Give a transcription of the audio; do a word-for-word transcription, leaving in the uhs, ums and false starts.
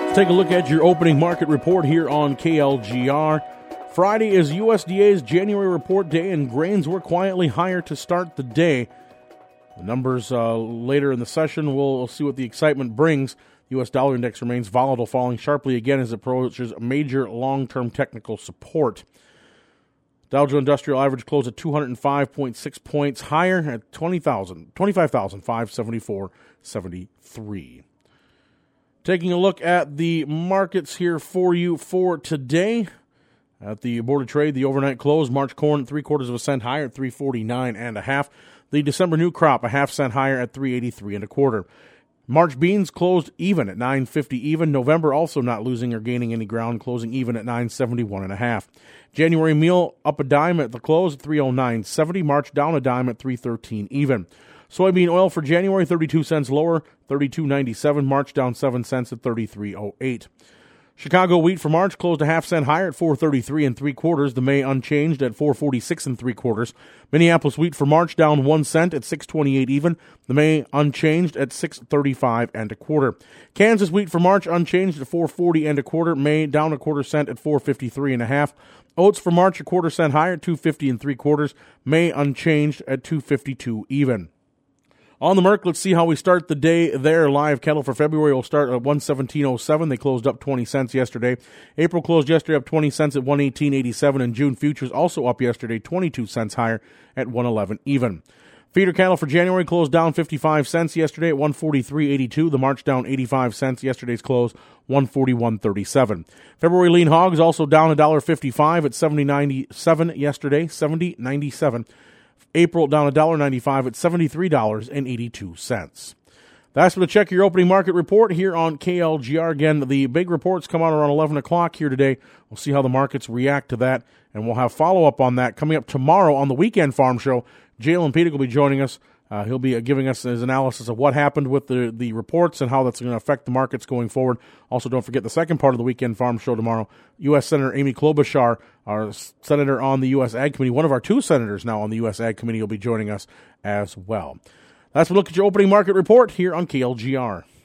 Take a look at your opening market report here on K L G R. Friday is U S D A's January report day, and grains were quietly higher to start the day. The numbers uh, later in the session, we'll see what the excitement brings. The U S dollar index remains volatile, falling sharply again as it approaches major long-term technical support. Dow Jones Industrial Average closed at two hundred five point six points higher at twenty thousand, twenty-five thousand five hundred seventy-four point seven three. Taking a look at the markets here for you for today. At the Board of Trade, the overnight close, March corn three quarters of a cent higher at three forty-nine and a half. The December new crop a half cent higher at three eighty-three and a quarter. March beans closed even at nine fifty even. November also not losing or gaining any ground, closing even at nine seventy-one and a half. January meal up a dime at the close at three oh nine seventy. March down a dime at three thirteen even. Soybean oil for January thirty-two cents lower, thirty-two ninety-seven. March down seven cents at thirty-three oh eight. Chicago wheat for March closed a half cent higher at four thirty-three and three quarters. The May unchanged at four forty-six and three quarters. Minneapolis wheat for March down one cent at six twenty-eight even. The May unchanged at six thirty-five and a quarter. Kansas wheat for March unchanged at four forty and a quarter. May down a quarter cent at four fifty-three and a half. Oats for March a quarter cent higher at two fifty and three quarters. May unchanged at two fifty-two even. On the Merc, let's see how we start the day there. Live cattle for February will start at one seventeen oh seven. They closed up twenty cents yesterday. April closed yesterday up twenty cents at one eighteen eighty-seven, and June futures also up yesterday twenty-two cents higher at one eleven even. Feeder cattle for January closed down fifty-five cents yesterday at one forty-three eighty-two. The March down eighty-five cents. Yesterday's close one forty-one thirty-seven. February lean hogs also down one dollar fifty-five at seventy ninety-seven yesterday, seventy ninety-seven. April down one dollar ninety-five at seventy-three dollars and eighty-two cents. That's for the Check Your Opening Market Report here on K L G R. Again, the big reports come out around eleven o'clock here today. We'll see how the markets react to that, and we'll have follow-up on that coming up tomorrow on the Weekend Farm Show. Jalen Petig will be joining us. Uh, he'll be uh, giving us his analysis of what happened with the, the reports and how that's going to affect the markets going forward. Also, don't forget the second part of the Weekend Farm Show tomorrow. U S Senator Amy Klobuchar, our senator on the U S Ag Committee, one of our two senators now on the U S Ag Committee, will be joining us as well. That's a look at your opening market report here on K L G R.